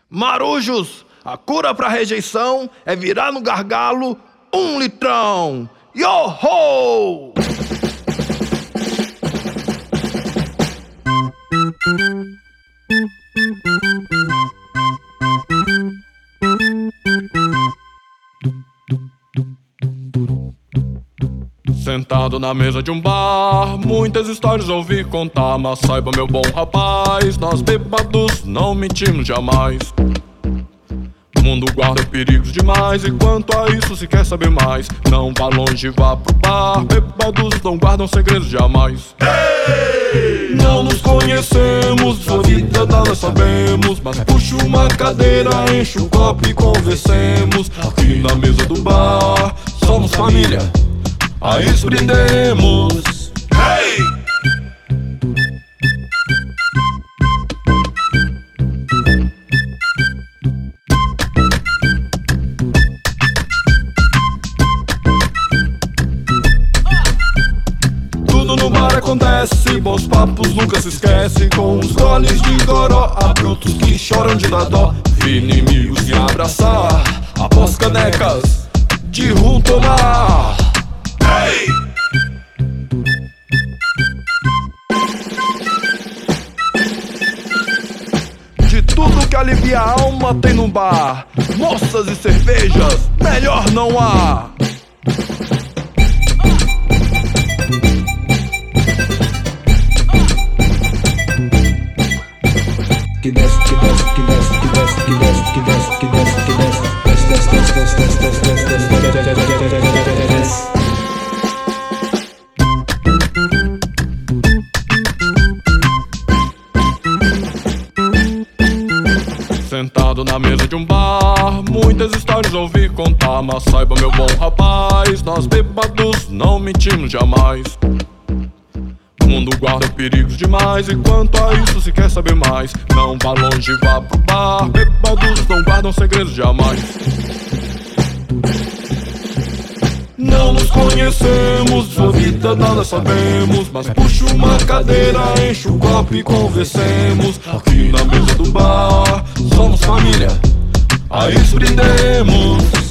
Marujos, a cura pra rejeição é virar no gargalo 1 litrão. Yo-ho! Sentado na mesa de um bar, muitas histórias ouvi contar. Mas saiba, meu bom rapaz, nós bêbados não mentimos jamais. O mundo guarda perigos demais, e quanto a isso se quer saber mais, não vá longe, vá pro bar. Bêbados não guardam segredos jamais. Hey! Não nos conhecemos, sua vida nada sabemos, mas puxa uma cadeira, enche o copo e conversemos. Aqui na mesa do bar, somos família, a isso brindemos. Hey! Tudo no bar acontece, bons papos nunca se esquece. Com os goles de goró, há brutos que choram de dar dó. Vi inimigos se abraçar, após canecas de rum tomar. Hey! De tudo que alivia a alma tem no bar, moças e cervejas, melhor não há. Que desce, que desce, que desce, que desce, que desce, que desce, que desce, que desce, desce, desce, desce, desce, desce, desce, desce, desce. Sentado na mesa de um bar, muitas histórias ouvi contar. Mas saiba, meu bom rapaz, nós bêbados não mentimos jamais. O mundo guarda perigos demais, e quanto a isso se quer saber mais, não vá longe, vá pro bar. Bêbados não guardam segredos jamais. Não nos conhecemos, sua vida nada sabemos, mas puxa uma cadeira, enche o copo e conversemos. Aqui na mesa do bar, somos família, a isso brindemos.